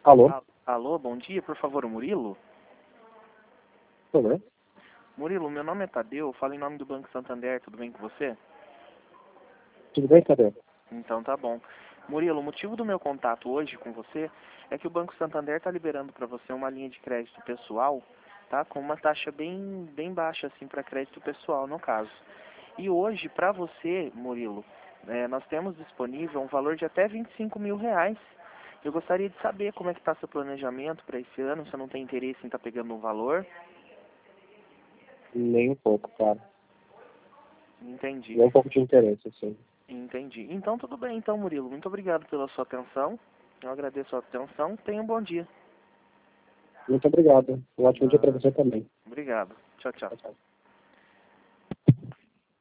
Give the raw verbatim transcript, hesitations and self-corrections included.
Alô? A- Alô, bom dia, por favor, o Murilo? Tudo bem? Murilo, meu nome é Tadeu, eu falo em nome do Banco Santander, tudo bem com você? Tudo bem, Tadeu? Então tá bom. Murilo, o motivo do meu contato hoje com você é que o Banco Santander está liberando para você uma linha de crédito pessoal, tá? Com uma taxa bem, bem baixa, assim, para crédito pessoal, no caso. E hoje, para você, Murilo, eh, nós temos disponível um valor de até vinte e cinco mil reais. Eu gostaria de saber como é que está seu planejamento para esse ano, você não tem interesse em estar pegando um valor? Nem um pouco, cara. Entendi. Nem um pouco de interesse, assim. Entendi. Então tudo bem, então, Murilo. Muito obrigado pela sua atenção. Eu agradeço a atenção. Tenha um bom dia. Muito obrigado. Um ótimo dia para Ah, você também. obrigado. Tchau, tchau. Tchau, tchau.